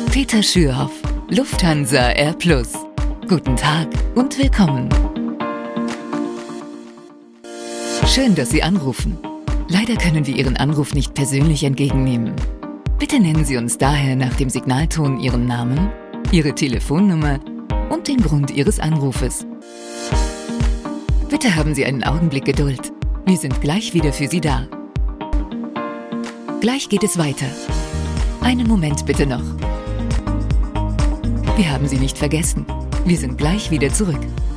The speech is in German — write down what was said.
Peter Schürhoff, Lufthansa Air Plus. Guten Tag und willkommen. Schön, dass Sie anrufen. Leider können wir Ihren Anruf nicht persönlich entgegennehmen. Bitte nennen Sie uns daher nach dem Signalton Ihren Namen, Ihre Telefonnummer und den Grund Ihres Anrufes. Bitte haben Sie einen Augenblick Geduld. Wir sind gleich wieder für Sie da. Gleich geht es weiter. Einen Moment bitte noch. Wir haben Sie nicht vergessen. Wir sind gleich wieder zurück.